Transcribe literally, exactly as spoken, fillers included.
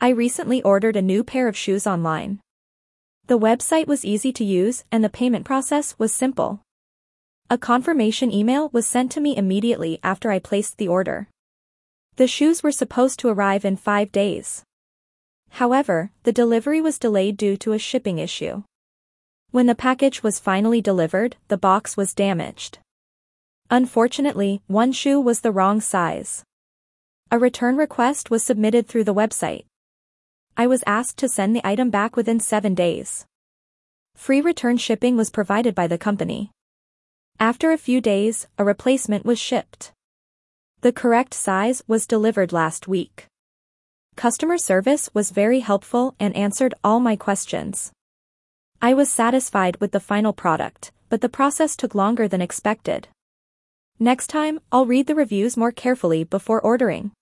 I recently ordered a new pair of shoes online. The website was easy to use and the payment process was simple. A confirmation email was sent to me immediately after I placed the order. The shoes were supposed to arrive in five days. However, the delivery was delayed due to a shipping issue. When the package was finally delivered, the box was damaged. Unfortunately, one shoe was the wrong size. A return request was submitted through the website. I was asked to send the item back within seven days. Free return shipping was provided by the company. After a few days, a replacement was shipped. The correct size was delivered last week. Customer service was very helpful and answered all my questions. I was satisfied with the final product, but the process took longer than expected. Next time, I'll read the reviews more carefully before ordering.